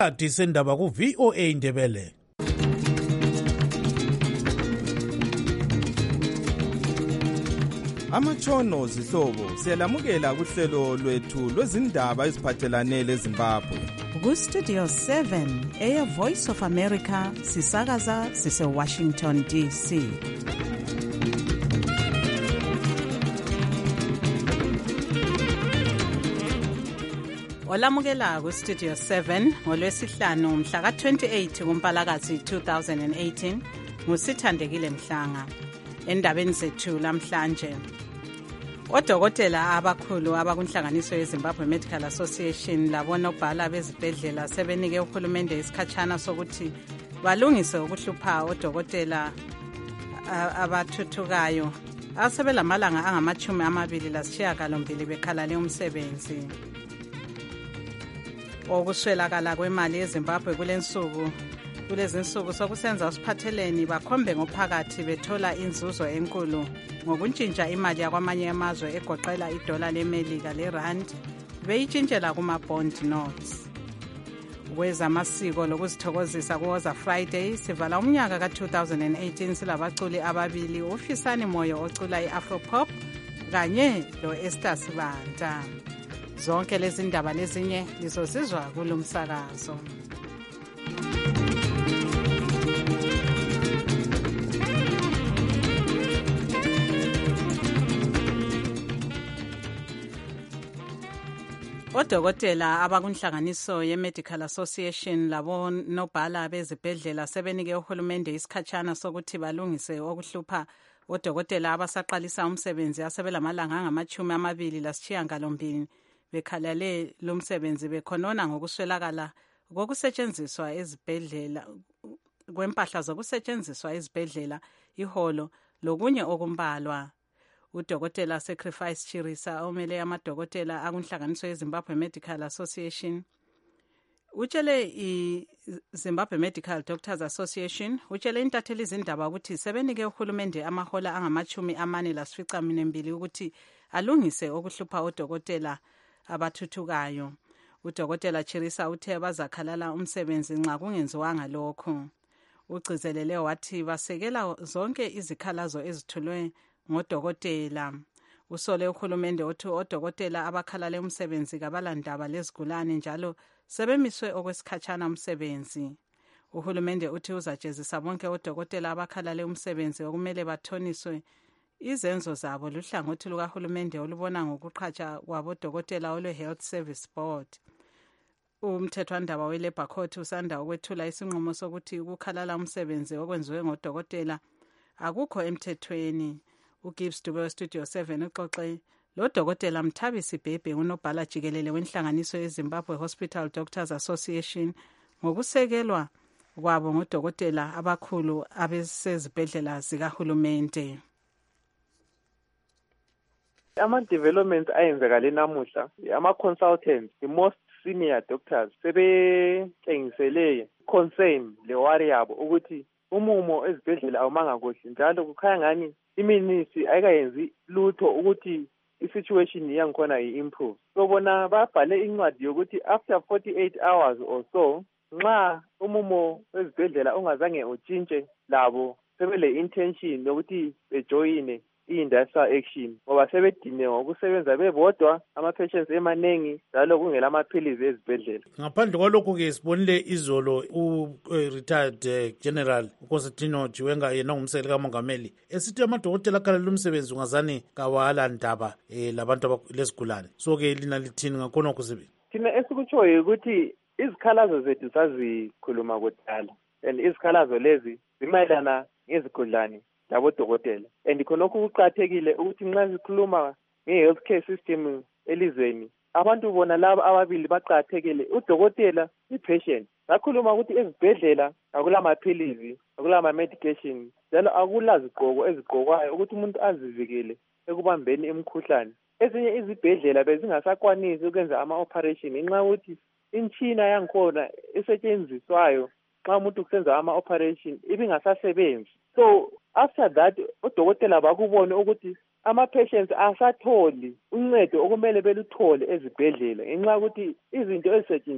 Sendaba ku VOA Indebele. Amatshono zihlobo siyalamukela kuhlelo lwethu lwezindaba eziphathelane leZimbabwe. Ku Studio 7 Air Voice of America sisakaza sise Washington DC. Olamukela ku Studio 7 ngolwesihlanu mhla ka-28 kuMpalakazi 2018 nguSithandekile Mhlanga. Endabeni zethu lamhlanje, odokotela abakhulu abakunhlanganiso yeZimbabwe Medical Association labonobhala bezibhedlela sebenike uhulumende isikhatshana sokuthi balungise ukuhlupha odokotela abathuthukayo asebelamalanga angama-28 bekhalale umsebenzi. Okuswelakala kwemali yeZimbabwe kulezi nsuku sokusenza usiphatheleni bakhombe ngophakathi bethola inzuzo enkulu ngokuntshintsha imali yakwamanye amazwe egoqela idola leMelika leRand beyitshintshela kuma-bond notes. Kwezamasiko lokuzithokozisa kuWoza Friday sivala umnyaka ka-2018 silabaculi ababili, uFisani Moyo ocula i-Afropop kanye lo-Esther Sibanda. Zonke lezi ndaba lezinye lizozizwa kulo msakazo. Odokotela abakunhlanganiso ye-Medical Association labonobhala bezibhedlela sebenike uhulumende isikhatshana sokuthi balungise okuhlupha odokotela abasaqalisa umsebenzi asebelamalanga angama-28 bekhalale lumsebenzi bekhonona ngokuswelakala kokusetshenziswa ezibhedlela kwempahla zokusetshenziswa ezibhedlela, iholo lokunye okumbalwa. Udokotela Sacrifice Chirisa omele amadokotela akunhlanganiso yeZimbabwe Medical Association utshele iZimbabwe Medical Doctors Association utshele intatheli izindaba ukuthi sebenike uhulumende amahola angama-42 ukuthi alungise okuhlupha odokotela abathuthukayo. Udokotela Chirisa uthe bazakhalala umsebenzi nxa kungenziwanga lokho. Ugcizelele wathi basekela zonke izikhalazo ezithulwe ngodokotela. Usole uhulumende othi odokotela abakhalale umsebenzi kabalandaba lezigulane njalo sebemiswe okwesikhatshana umsebenzi. Uhulumende uthi uzajezisa bonke odokotela abakhalale umsebenzi okumele bathoniswe izenzo zabo luhlangothi lukahulumende olubona ngokuqhatsha kwabodokotela olwe-Health Service Board. Umthethwandaba we-Labour Court usanda ukwethula isinqumo sokuthi ukukhalala umsebenzi okwenziwe ngodokotela akukho emthethweni. uGibbs Dube Studio 7 uxoxe lo dokotela Mthabisi Bhebhe unobhala jikelele wenhlanganiso yeZimbabwe Hospital Doctors Association ngokusekelwa kwabo ngodokotela abakhulu abesezibhedlela zikahulumende. Ama-developments ayenzekale namuhla, ama-consultants, the-most senior doctors sebetshengisele concern le-worry yabo ukuthi umumo ezibhedlela awumanga kuhle njalo kukhanya ngani iminisi ayikayenzi lutho ukuthi i-situation yangikhona i-improve. So bona babhale incwadi yokuthi after 48 hours or so nxa umumo ezibhedlela ungazange utshintshe labo sebele intention yokuthi bejoyine i-industrial action ngoba sebedine ngokusebenza bebodwa, ama-patients emanengi njalo kungela amaphilizi ezibhedlela. Ngaphandle kwalokho-ke sibonile izolo u-retired general uConstantino Chiwenga yena ngumsekeli kamongameli esithi amadokotela akhalala umsebenzi ungazani kawala ndaba labantu lezigulane. So-ke lina lithini ngakhona okuzibi? Thina esikutshoyo ukuthi izikhalazo zethu sazikhuluma kudala and izikhalazo lezi zimayelana ngezigulane labodokotela. And khonokho kuqakathekile ukuthi nxa sikhuluma nge-healthcare system elizweni, abantu bona laba ababili baqakathekile, udokotela i-patient. Sakhuluma ukuthi ezibhedlela akulamaphilizi, akulama-medication, njalo akulazigqoko ezigqokwayo ukuthi umuntu azivikele ekubambeni imikhuhlane. Ezinye izibhedlela bezingasakwanisi ukwenza ama-operation ngenxa ukuthi imtshina yankhona esetshenziswayo nxa umuntu kusenza ama-operation ibingasasebenzi. So after that odokotela bakubone ukuthi ama-patients asatholi uncedo okumele beluthole ezibhedlela ngenxa yokuthi izinto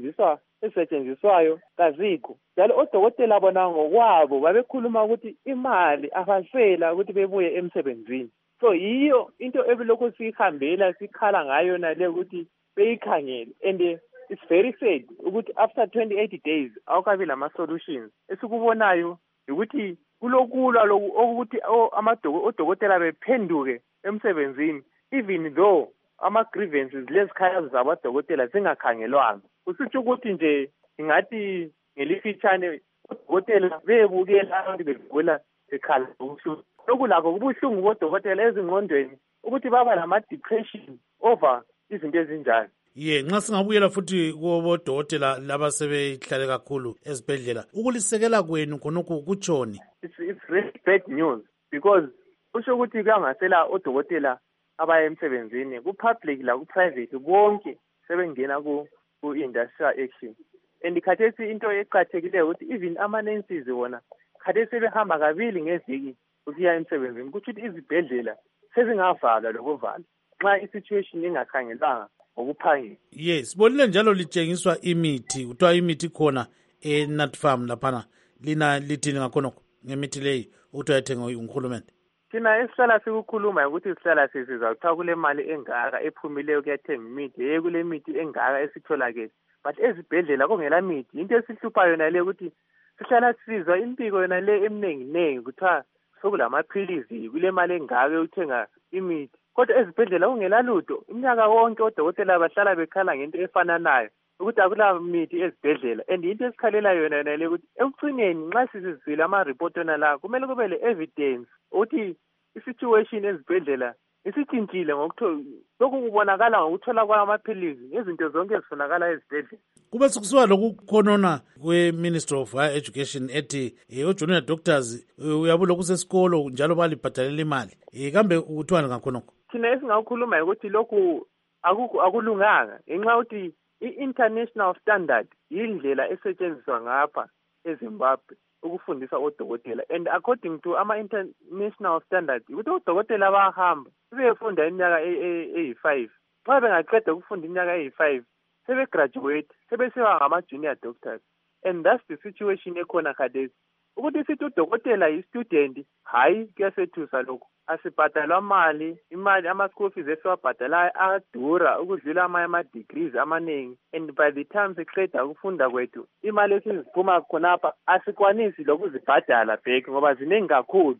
ezisetshenziswayo kazikho. Njalo odokotela bona ngokwabo babekhuluma ukuthi imali abasela ukuthi bebuye emsebenzini. So yiyo into ebilokhu sihambela sikhala ngayo nale ukuthi beyikhangele, and it's very sad ukuthi after 28 days awukabi lama-solutions. Esikubonayo ukuthi kulokulwa ukuthi odokotela bephenduke emsebenzini even though ama-grievances lezikhalazo zabadokotela zingakhangelwanga. Kusitsho ukuthi nje ingathi ngelifitshane odokotela bebukela abantu begula bekhala ubuhlungu. Lokhu lakho kubuhlungu bodokotela ezingqondweni ukuthi baba lama-depression over izinto ezinjani. Nxa singabuyela futhi kubodokotela laba sebehlale kakhulu ezibhedlela, ukulisekela kwenu khonokho kutshoni? It's really bad news because kusho ukuthi kuyangasela odokotela abaya emsebenzini ku-public la ku-private bonke sebengena ku-industrial action. And khathesi into eqathekileyo ukuthi even ama-nurses wona khathesi sebehamba kabili ngeviki ukuya emsebenzini. Kutsho ukuthi izibhedlela sezingavalwa lokuvalwa nxa i-situation ingakhangelwanga ngokuphangisa. Yes, bonile njalo litshengiswa imithi, kuthiwa imithi khona e-Nut Farm laphana. Lina lithini ngakhonokho ngemithi leyi ukuthi ayithenga nguhulumende? Thina esihlala sikukhuluma ukuthi sihlala sisiza kuthiwa kule mali engaka ephumileyo kuyathenga imithi, kule mithi engaka esitholakele. But ezibhedlela kungela mithi. Into esihlupha yona le ukuthi sihlala sisizwa impiko yona le eminenginengi kuthiwa sokulamaphilizi kule mali engaka yokuthenga imithi. Kodwa ezibhedlela kungela lutho. Iminyaka wonke odokotela bahlala bekhala ngento efananayo ukuthi akula mithi ezibhedlela. And into esikhalela yona le ukuthi ekucineni nxa sisizile ama-report yona la kumele kube le-evidence ukuthi i-situation ezibhedlela isitshintshile lokhu kubonakala ngokuthola kwamaphilizi ngezinto zonke ezifunakala ezibhedlela. Kube sekusiba lokukhonona kwe-Ministry of Higher Education ethi o-junior doctors uyabula kusesikolo njalo balibhadalela imali. Kambe ukuthiwani ngakhonokho? Thina esingawukhuluma ukuthi lokhu akulunganga ngenxa yokuthi i-international standard yindlela esetshenziswa ngapha eZimbabwe ukufundisa odokotela, and according to ama-international standards ukuthi odokotela bayahamba sebefunda iminyaka eyi-5. Xa bengaqeda ukufunda iminyaka eyi-5 sebegraduate sebeseba ngama-junior doctors, and that's the situation ekhona khathesi. Ukuthi sithi udokotela yi-student, hayi kuyasethusa lokhu. Asibhadalwa imali ama-school fees esiwabhadalayo adura ukudlula amanye ama-degrees amaningi, and by the time siqeda ukufunda kwethu imali esiziphuma khonapha asikwanisi lokuzibhadala back ngoba ziningi kakhulu.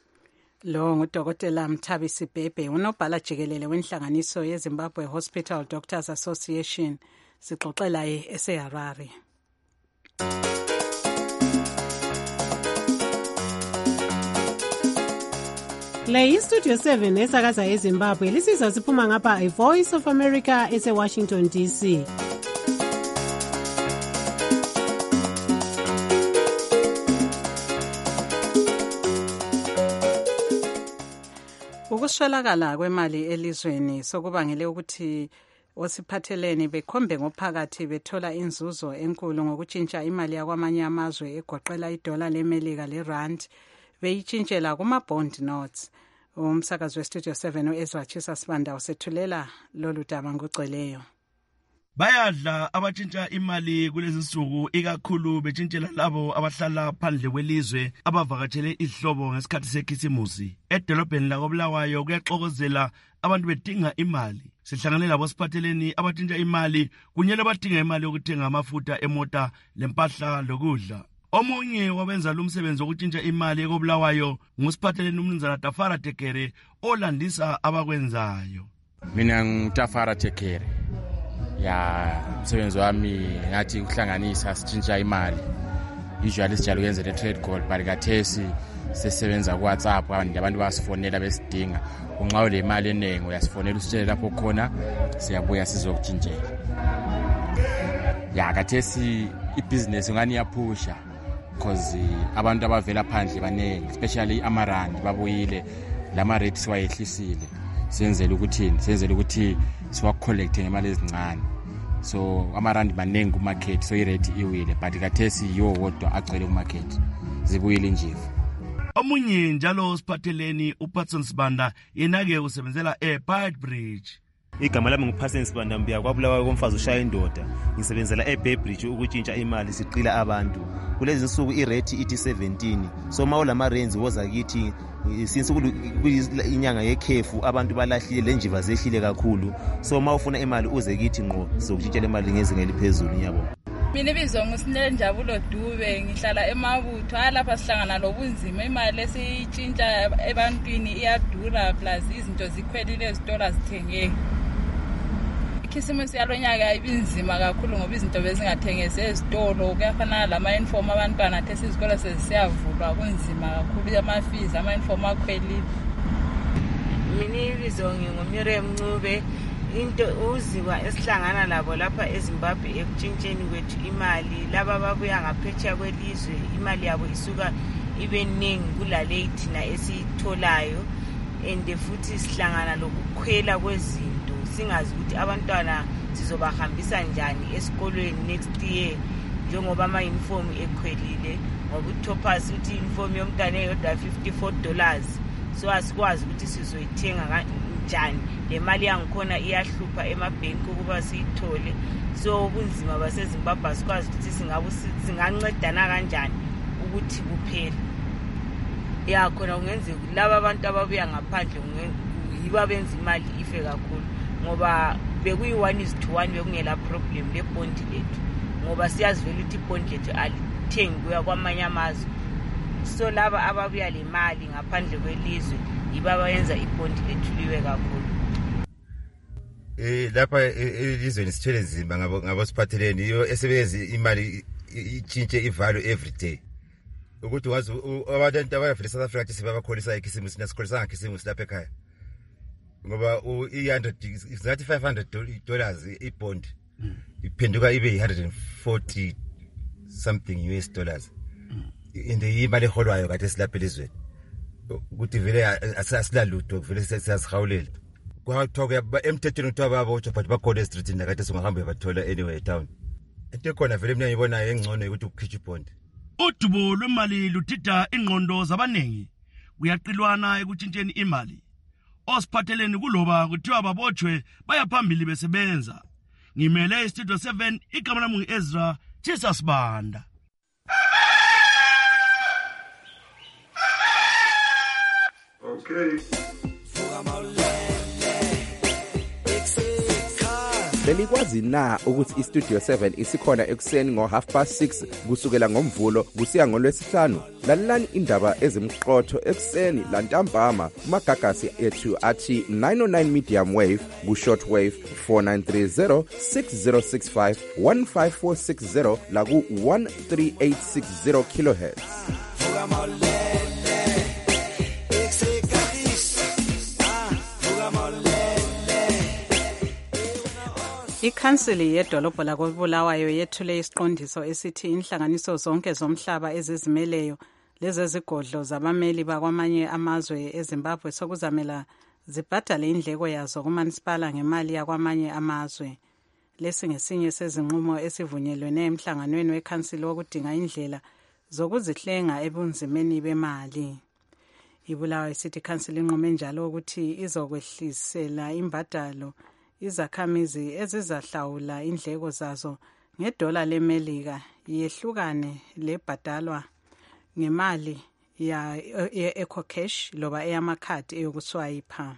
Lo ngudokotela Mthabisi Bhebhe, unobhala jikelele wenhlanganiso yeZimbabwe Hospital Doctors Association. Sixoxela eseHarare. Le iStudio 7 esakaza eZimbabwe lisizwa siphuma ngapha iVoice of America eseWashington DC. Ukuswelakala kwemali elizweni sokubangele ukuthi osiphathelene bekhombe ngophakathi bethola inzuzo enkulu ngokutshintsha imali yakwamanye amazwe egoqela idola lemelika lerand beyitshintshela kuma-bond notes. Umsakazi weStudio 7 uEzra Chisa Sibanda usethulela lolu daba ngogcweleyo. Bayadla abatshintsha imali kulezi nsuku ikakhulu betshintshela labo abahlala phandle kwelizwe abavakatshele ihlobo ngesikhathi sekhisimusi. Edolobheni lakoBulawayo kuyaxokozela abantu bedinga imali. Sihlangane labo siphatheleni abatshintsha imali kunye labadinga imali yokuthenga amafutha emota lempahla lokudla. Omunye wabenza lo msebenzi wokutshintsha imali ekoBulawayo ngusiphatheleni umnumzana Tafara Tekere olandisa abakwenzayo. Mina ngutafara Tekere. Msebenzi wami ngathi ukuhlanganisa sitshintsha imali. Usually sijalo yenze le trade call but kathesi sesebenza ku WhatsApp abantu basifonela besidinga. Unxa le imali enengi uyasifonela usitshela lapho khona siyabuya sizokutshintshela. Kathesi ibusiness ngani yaphusha because abantu abavela phandle banengi especially amarandi babuyile lama rates wayehlisile. Senzele ukuthi siwa collect ngemali ezincane. So amarandi manengi ku market so irate iwile but kathesi yo wodwa agcwele ku market zibuyile nje. Omunye njalo siphatheleni uPatson Sibanda yena-ke usebenzela eBeitbridge. Igama lami nguPatson Sibanda Mbiya kwabulawa komfazi ushaya indoda. Ngisebenzela eBeitbridge ukutshintsha imali siqila abantu. Kulezi insuku irate ithi 17. So mawulama range woza kithi since inyanga yekhefu abantu balahlile lenjiva zehlile kakhulu. So mawufuna imali uze kithi ngqo sizokutshintshela imali ngezinga eliphezulu nyabo. Mina ibizo nguSinele Njabulo Dube ngihlala eMabutho lapha sihlangana lobunzima imali esitshintsha ebantwini iyadura plus izinto zikhwelile ezitolo zithengeke. Ikhisimusi yalonyaka ibinzima kakhulu ngoba izinto bezingathengese ezitolo kuyafana lama uniform abantwana athi izikole seziyavulwa kunzima kakhulu ama-fees ama-uniform akhwelile. Mina ibizo ngingumire Mncube into uziwa esihlangana labo lapha eZimbabwe ekutshintsheni kwethu imali laba babuya ngaphetsheya kwelizwe imali yabo isuka ibe ningi kulale thina esitholayo and futhi sihlangana lokukhwela kwezinto singazi ukuthi abantwana sizobahambisa njani esikolweni next year njengoba ama uniform ekhwelile ngoba uTopas uthi uniform yomntwana eyodwa $54 so asikwazi ukuthi sizoyithenga njani le mali yangikhona iyahlupha emabhenki ukuba siyithole so ubunzima baseZimbabwe asikwazi ukuthi singancedana kanjani ukuthi kuphele yakhona kungenzeka laba abantu ababuya ngaphandle yiba benza imali ife kakhulu ngoba bekuyi1:1 bekungela problem le bond lethu ngoba siyazivela ukuthi ibond lethu alithengi kuya kwamanye amazwe so laba ababuya le mali ngaphandle kwelizwe yiba bayenza ibond lethu liwe kakhulu. Lapha elizweni sithele nzima ngabo siphatheleni iyo esebenzisa imali ichintshe ivalue every day. Ukuthi wazi abantu abafika South Africa sibabakholisa ikhisimusi nasikholisa ikhisimusi lapha ekhaya. Ngoba i100 ngathi $500 ibond iphenduka ibe 140 something US dollars. Inde imali eholwayo kade silapha elizweni. Ukuthi vele asilalutho vele siyazihawulela. Kwathoka emthethweni uthiwa babotshwa but bakhona eStreetini nakade singahambe bathola anyway town. Into khona vele mina ngibona engcono ukuthi ukukhitha ibond. Udubo lwemali ludida ingqondo zabanengi. Kuyaqilwana ekutshintsheni imali. Osiphatheleni kuloba kuthiwa babotshwe bayaphambili besebenza. Ngimele iStudio 7 igama lami ngu-Ezra Jesus Banda. Okay. Belikwazi na ukuthi iStudio 7 isikhona ekuseni ngo6:30 kusukela ngomvulo kusiya ngolwesihlanu. Lalelani indaba ezimqotho ekuseni lantambama kumagagasi ethu athi 909 medium wave ku short wave 4930 6065 15460 la ku 13860 kilohertz. Ikhansili yedolobho lakoBulawayo yethule isiqondiso esithi inhlanganiso zonke zomhlaba ezizimeleyo lezezigodlo zabameli bakwamanye amazwe eZimbabwe sokuzamela zibhadale indleko yazo kumanisipala ngemali yakwamanye amazwe. Lesi ngesinye sezinqumo esivunyelwene emhlanganweni wekhansili wokudinga indlela zokuzihlenga ebunzimeni bemali. iBulawayo City Council inqume njalo ukuthi izokwehlisela imbadalo izakhamizi ezizahlawula indleko zazo $1 leMelika yehlukane lebhadalwa ngemali ya EcoCash loba eyamakhadi eyokuswayipha.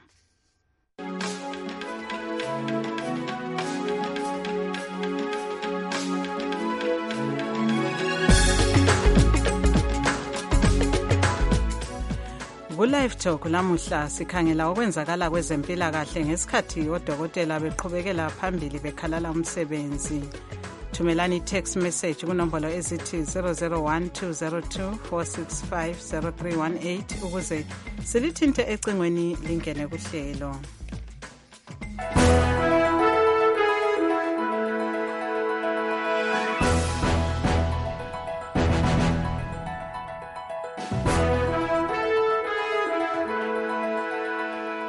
Ku-Live Talk lamuhla sikhangela okwenzakala kwezempilakahle ngesikhathi odokotela beqhubekela phambili bekhalala umsebenzi. Thumelani text message kunombolo ezithi 001-202-465-0318 ukuze silithinte ecingweni lingene kuhlelo.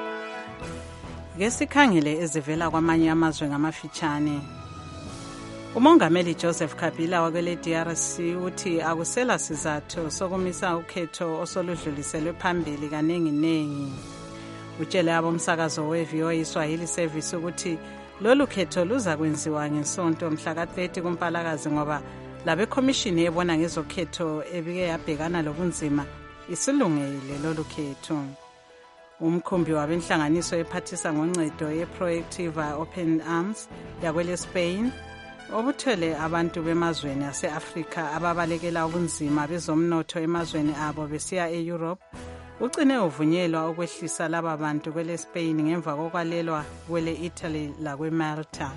Ngesikhangele ezivela kwamanye amazwe ngamafitshane. umongameli Joseph Kabila wakele DRC uthi akusela sizathu sokumisa ukhetho osoludluliselwe phambili kanenginengi. Utshele abomsakazo we-VOA Swahili Service ukuthi lolu khetho luza kwenziwa ngesonto mhla ka-30 kuMpalakazi ngoba labe commission ebona ngezokhetho ebike yabhekana lobunzima isilungele lolu khetho. Umkhumbi wabenhlanganiso ephathisa ngoncedo ye-Proactiva Open Arms yakwele Spain obuthwele abantu bemazweni ase-Afrika ababalekela ubunzima bezomnotho emazweni abo besiya e-Europe ugcine uvunyelwa ukwehlisa laba bantu kwele Spain ngemva kokwalelwa kwele Italy lakwe Malta.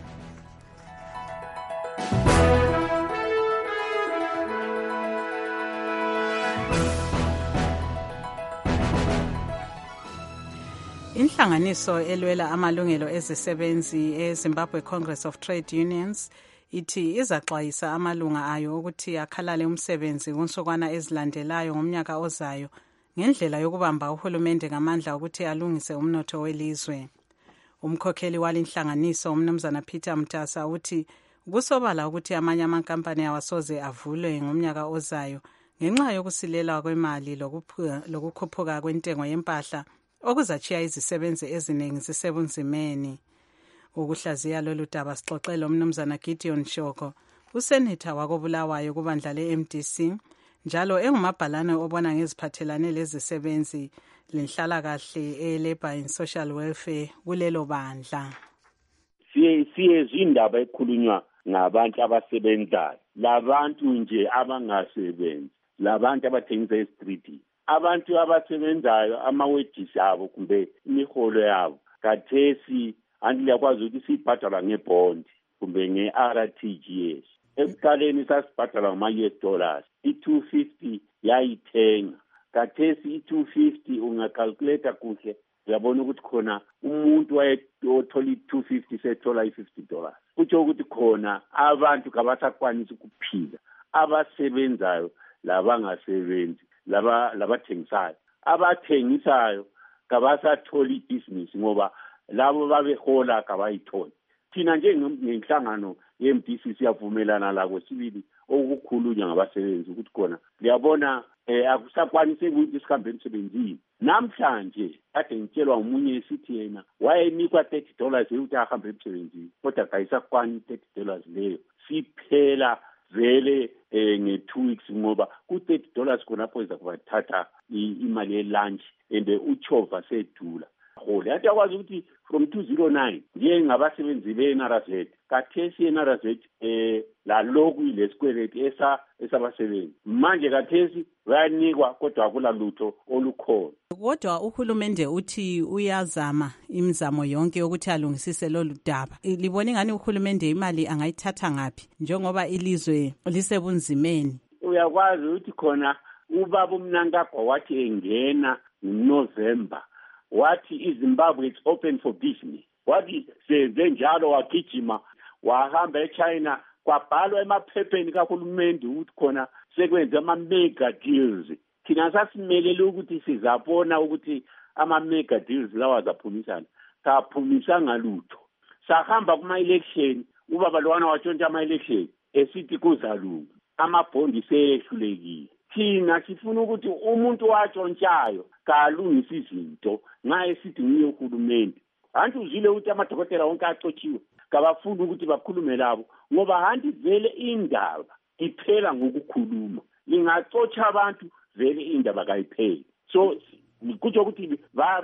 Inhlanganiso elwela amalungelo ezisebenzi eZimbabwe Congress of Trade Unions ithi izaxwayisa amalunga ayo ukuthi akhalale umsebenzi kunsukwana ezilandelayo ngomnyaka ozayo ngendlela yokubamba uhulumende ngamandla ukuthi alungise umnotho welizwe. Umkhokheli walinhlanganiso umnumzana Peter Mtasa uthi kusobala ukuthi amanye amankampani awasoze avulwe ngomnyaka ozayo ngenxa yokusilela kwemali lokukhuphuka kwentengo yempahla okuzachiya izisebenzi eziningi zisebunzimeni. Ukuhlaziya lolu daba sixoxela umnumzana Gideon Shoko, usenetha wakobulawayo kubandla le-MDC, njalo engumabhalane obona ngeziphathelane lezisebenzi lenhlalakahle e-Labour and Social Welfare kulelo bandla. Siye zindaba ekhulunywa ngabantu abasebenzayo, labantu nje abangasebenzi, labantu abathengisa estriti. Abantu abasebenzayo ama-wages abo kumbe imiholo yabo kathesi andiyakwazi ukuthi sibhadala ngebond kumbe nge-RTGS. Ekuqaleni sasibhadala ngama-US dollars, i-250 yayithenga. Kathesi i-250 ungacalculate kuhle uyabona ukuthi khona umuntu wayethola i-250 sethola i-$50. Kutsho ukuthi khona abantu kabasakwanisi ukuphila, abasebenzayo labangasebenzi labathengisayo. Abathengisayo kabasatholi ibhizinisi ngoba labo babehola kabayitholi. Thina njengenhlangano ye-MDC siyavumelana la kwesibili okukhulunywa ngabasebenzi ukuthi khona liyabona akusakwanisi ukuthi sihambe emsebenzini. Namhlanje kade ngitshelwa umunye esithi yena wayenikwa $30 ukuthi ahambe emsebenzini kodwa kayisakwani $30 leyo. Siphela vele nge-2 weeks ngoba ku-$30 khonapho izakubathatha imali ye-lunch and uchova sedula. Hole yathi akwazi ukuthi from 2009 nje ngabasebenzi be-NRZ kathesi i-NRZ la lokhu ilesikweleti esabasebenzi manje kathesi bayanikwa kodwa akula lutho olukhona. Kodwa uhulumende uthi uyazama imizamo yonke ukuthi alungisise lolu daba. Libona ngani uhulumende imali angayithatha ngapi njengoba ilizwe lisebunzimeni? Uyakwazi ukuthi khona ubaba uMnangagwa wathi engena ngoNovember wathi iZimbabwe it's open for business. Wathi senze njalo wagijima wahamba eChina kwabhalwa emaphepheni kahulumende ukuthi khona sekwenze ama-mega deals. Thina sasimelele ukuthi sizabona ukuthi ama-mega deals lawa zaphumisana. Kaphumisanga lutho. Sahamba kuma-election, ubaba lwana watshontsha ama-election esithi kuzalunga. Amabhondi seyehlulekile. Thina sifuna ukuthi umuntu watshontshwayo kalungisa izinto nxa esithi nguye uhulumende. Hanti uzile ukuthi amadokotela wonke axotshiwe kabafuni ukuthi bakhulume labo ngoba hanti vele indaba iphela ngokukhuluma. Lingaxotsha abantu vele indaba kayipheli. So kutsho ukuthi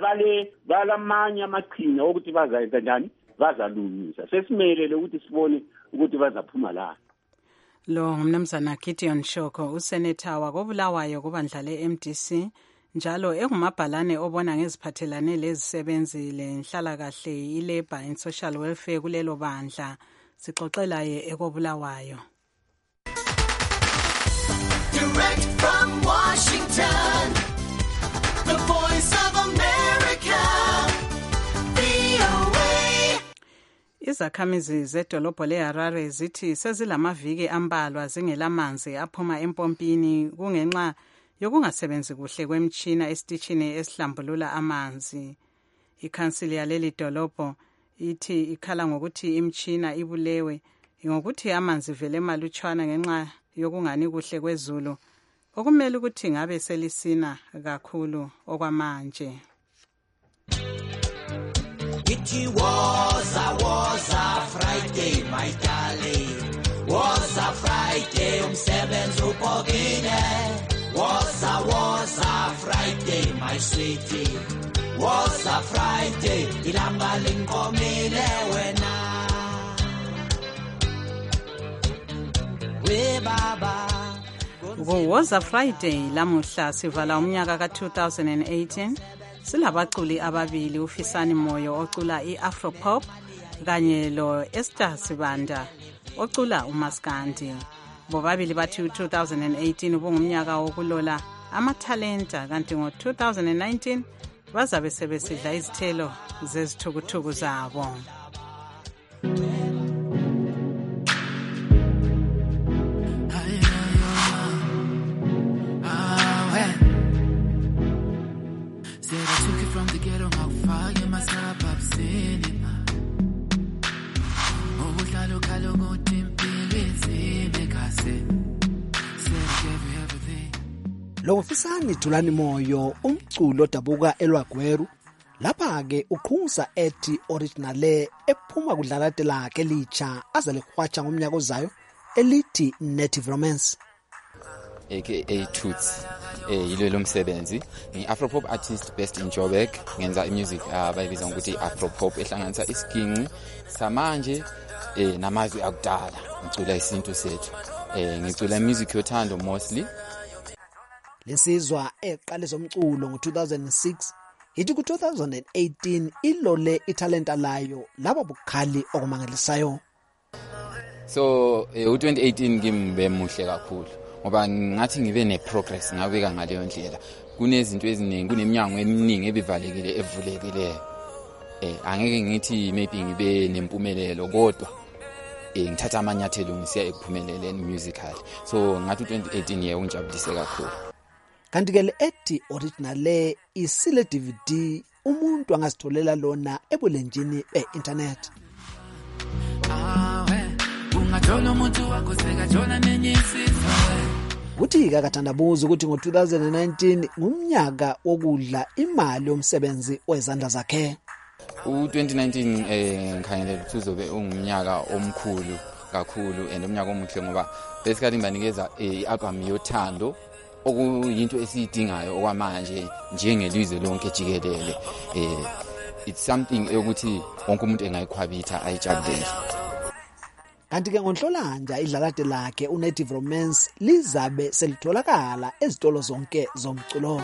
balamanye amaqhinga ukuthi bazayenza njani bazalungisa. Sesimelele ukuthi sibone ukuthi bazaphuma la. Lo ngumnumzana Gideon Shoko, usenetha wakobulawayo kubandla le-MDC, njalo engumabhalane obona ngeziphathelane lezisebenzi lenhlalakahle i-Labour and Social Welfare kulelo bandla. Sixoxela ye ekobulawayo. Direct from Washington, the Voice of America, VOA. Izakhamizi zedolobho leHarare zithi sezilamaviki ambalwa zingelamanzi aphuma empompini kungenxa yokungasebenzi kuhle kwemtshina esitishini esihlambulula amanzi. Ikhansili yaleli dolobho ithi ikhala ngokuthi imtshina ibulewe ngokuthi amanzi vele emalutshwana ngenxa yokungani kuhle kwezulu okumele ukuthi ngabe selisina kakhulu okwamanje. It was a Friday, my darling. Was a Friday, umsebenzi upokile. Was a Friday, my sweetie. Was a Friday, ilanga linkomile wena. We baba. Was a Friday lamuhla sivala umnyaka ka-2018 silabaculi ababili uFisani Moyo ocula i-Afropop kanye lo Esther Sibanda ocula uMaskandi. Bobabili bathi u-2018 ubungumnyaka wokulola amathalenta kanti ngo-2019 bazabe sebesidla izithelo zezithukuthuku zabo. Lo Fisani Thulani Moyo umculo odabuka eLwagweru lapha ke uqhungusa ethi originale ephuma kudlalate lakhe licha azalikhwatsha ngomnyaka ozayo elithi Native Romance aka Toots yilo lomsebenzi ngi-Afropop artist based in Joburg ngenza music abayibiza ngokuthi Afropop ehlanganisa isiginci samanje namazwi akudala ngicula isintu sethu ngicula music yothando mostly. Lesizwa eqale zomculo ngo-2006 ithi ku-2018 ilole italenta layo laba bukhali okumangalisayo. So u-2018 ngimbe muhle kakhulu ngoba ngathi ngibe ne-progress ngabeka ngaleyo ndlela. Kunezinto eziningi kuneminyango eminingi ebivalekile evulekileyo. Angeke ngithi maybe ngibe nempumelelo kodwa ngithatha amanyathelo ngisiya ekuphumeleleni musical. So ngathi u-2018 ungijabulise kakhulu. Kanti ke le ethi originale isile DVD umuntu angazitholela lona ebulenjini be-internet. Ungathola umuntu wakho sekathola nenye isizwe. Uthi akathandabuza ukuthi ngo-2019 ngumnyaka wokudla imali yomsebenzi wezandla zakhe. U-2019 ngikhangele ukuthi uzobe ungumnyaka omkhulu kakhulu and umnyaka omuhle ngoba basically ngibanikeza i-album yothando okuyinto esiyidingayo okwamanje njengelizwe lonke jikelele. It's something ukuthi wonke umuntu engayikhwabitha ayijabulele. Kanti ke ngoNhlolanja idlalate lakhe uNative Romance lizabe selitholakala ezitolo zonke zomculo.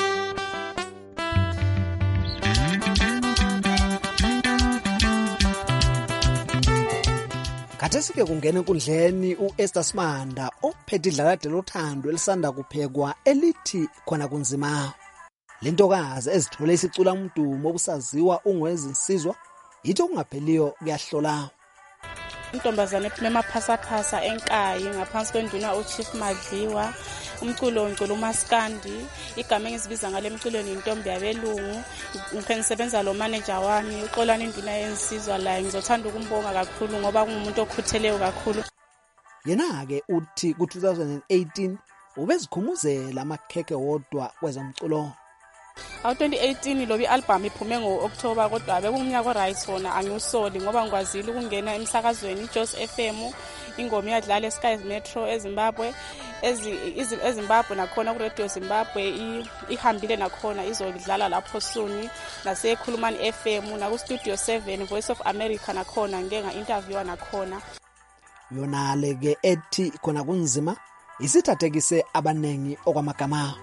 Kathesike kungena enkundleni uEsther Simanda ophethe idlalate lothando elisanda kuphekwa elithi khona kunzima. Lentokazi ezithole isicula umdumo obusaziwa ungwezinsizwa yithi okungapheliyo kuyahlola. Intombazane ephuma emaphasa enkayi ngaphansi kwenduna uChief Madliwa umculo ngicula uMaskandi igama engizibiza ngale mculweni intombi yabelungu ngisebenza lo manager wami uXolani induna yensizwa la ngizothanda ukumbonga kakhulu ngoba kungumuntu okhutheleyo kakhulu. Yena ke uthi ku-2018 ubezikhumuzela amakheke wodwa kwezomculo. 2018 lobi album iphume ngo-October kodwa bekungumnyaka oright wona angiwusoli ngoba ngikwazile ukungena emsakazweni iJoss FM ingoma yadlala eSky Metro eZimbabwe eZimbabwe nakhona kuRadio Zimbabwe ihambile nakhona izodlala lapho soon nasekhulumani FM nakuStudio 7 Voice of America nakhona ngeke nga-interviewa nakhona. Yona leke ethi khona kunzima isithathekise abanengi okwamagama.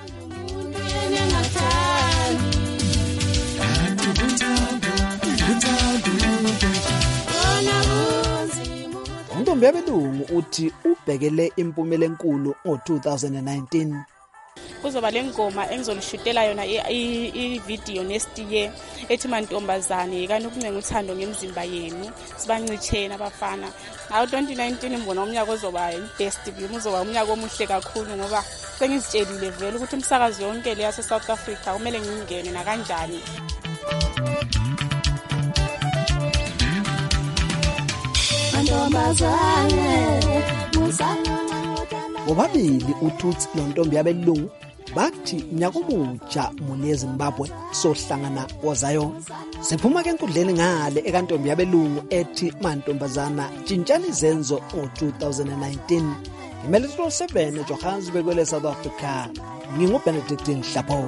Untombi yabelungu uthi ubhekele impumela enkulu ngo-2019. Kuzoba lengoma engizolishutela yona i-video next year ethi mantombazane kanti ukuncenga uthando ngemzimba yenu sibancitheni abafana. 2019 mbona umnyaka ozoba best view uzoba umnyaka omuhle kakhulu ngoba sengizitshelile vele ukuthi umsakazi yonke le yase South Africa kumele ngingene na kanjani. bobabili uTutsi nontombi yabelungu bathi nyakubuja muni eZimbabwe sohlangana wozayo. Siphuma ke enkundleni ngale ekantombi yabelungu ethi mantombazana tshintshani izenzo ngo-2019. Imele 7 eJohannesburg kwele South Africa. NginguBenedict Nhlapho.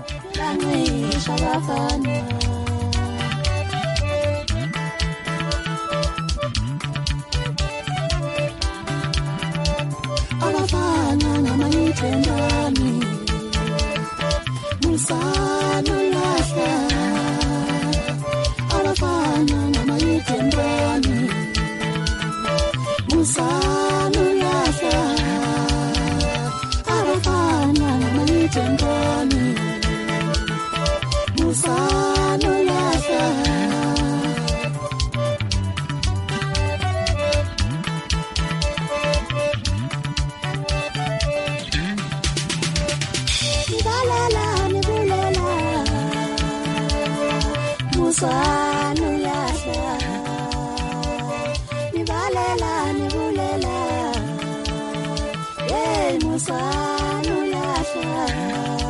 Abafana namayithendani musanulahla, abafana namayithendani musanulahla, abafana namayithendani musanulahla. Musanulahla, nibalela nibulela, hey musanulahla.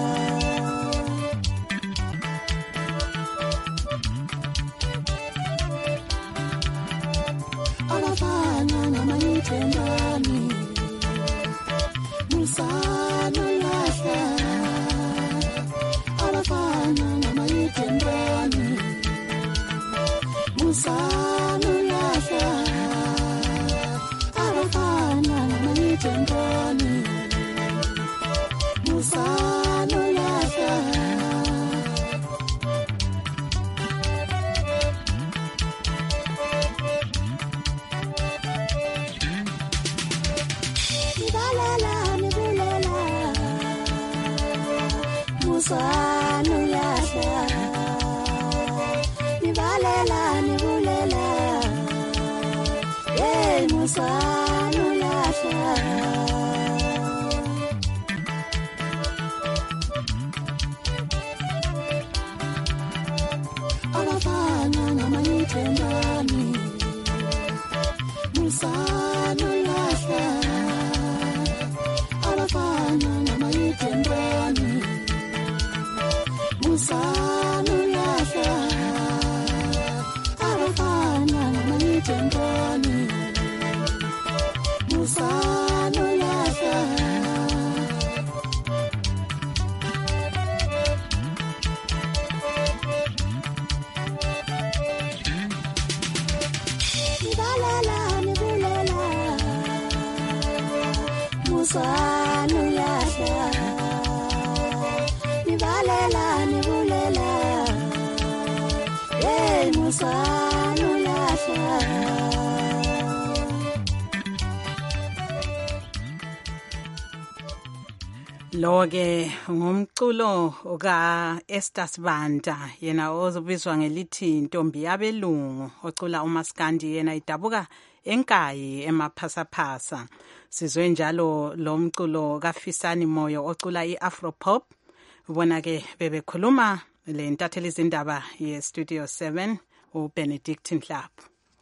Abafana namayithendani musanulahla, abafana namayithendani musanulahla, abafana namayithendani musanulahla. Nibalela nibulela, musanulahla, nibalela nibulela, hey musanulahla. Abafana namayithendani musanulahla, abafana namayithendani musanulahla, abafana namayithendani musanulahla. Nibalela nibulela, musanulahla, nibalela nibulela, hey musanulahla. Lo-ke ngumculo ka Esther Sibanda, yena ozobizwa ngelithi Ntombi Yabelungu, ocula uMaskandi, yena idabuka enkayi emaphasaphasa. Sizwe njalo lo mculo kaFisani Moyo ocula i-Afropop. Ubona-ke bebekhuluma le ntatheli izindaba ye-Studio 7 uBenedict Nhlapho.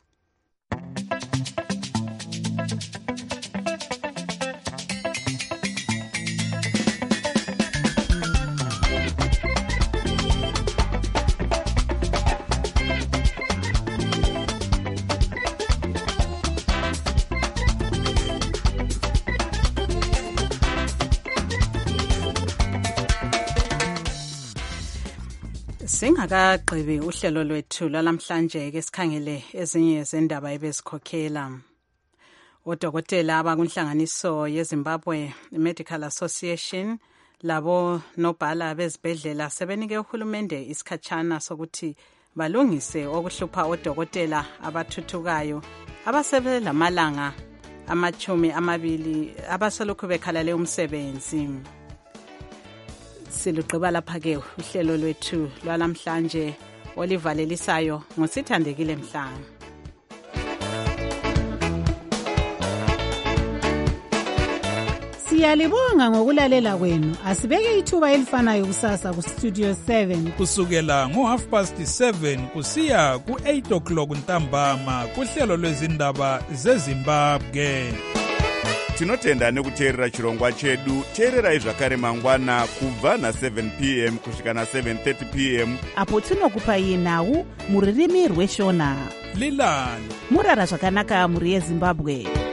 Singakagqibi uhlelo lwethu lalamhlanje ke sikhangele ezinye zendaba ebezikhokhela. Odokotela abakunhlanganiso yeZimbabwe Medical Association labo nobhala bezibhedlela sebenike uhulumende isikhatshana sokuthi balungise okuhlupha odokotela abathuthukayo abasebelamalanga 20 abaselokhu bekhalale umsebenzi. Siluqeba lapha ke uhlelo lwethu lwalamhlanje olivalelisayo ngosithandekile Mhlanga. Siyalibonga ngokulalela kwenu. Asibeke ithuba elifanayo kusasa ku Studio 7 kusukela ngo7:30 kusiya ku8 ntambama kuhlelo lwezindaba zeZimbabwe. Tinotenda nekuteerera chirongwa chedu. Teererai zvakare mangwana kubva na7 p.m. kusvika na7:30 p.m. apo tinokupai nhau muririmi rweshona. Lilani murara zvakanaka muri yeZimbabwe.